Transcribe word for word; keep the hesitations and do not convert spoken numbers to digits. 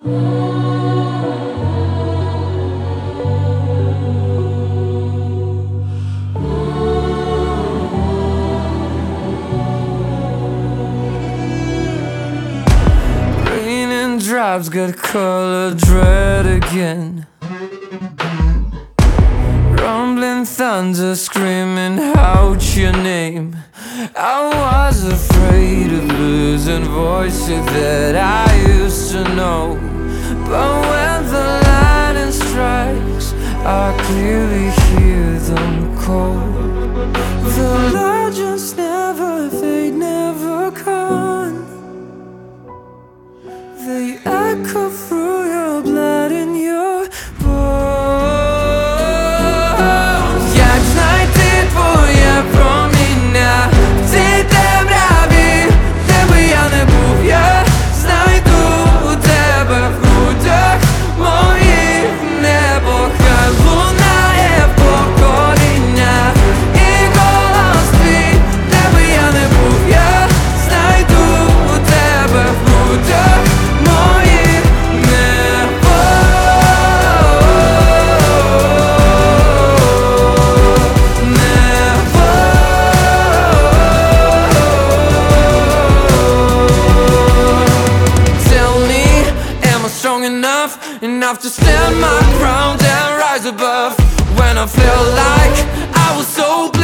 Raining drops got colored red again. Rumbling thunder screaming out your name. I was afraid of losing voices that I used to know, but when the lightning strikes, I clearly hear them call. The legends never fade, never gone. They echo through your blood and your bones. Jak znajdę twoje promienia w tej temrawie, gdyby ja nie był ja, znajdę Ciebie w ludziach moich niebach. Jak lunaje w pokoleniach i głos Twój, gdyby ja nie był ja, znajdę Ciebie w ludziach moich niebach. Strong enough, enough to stand my ground and rise above. When I felt like I was so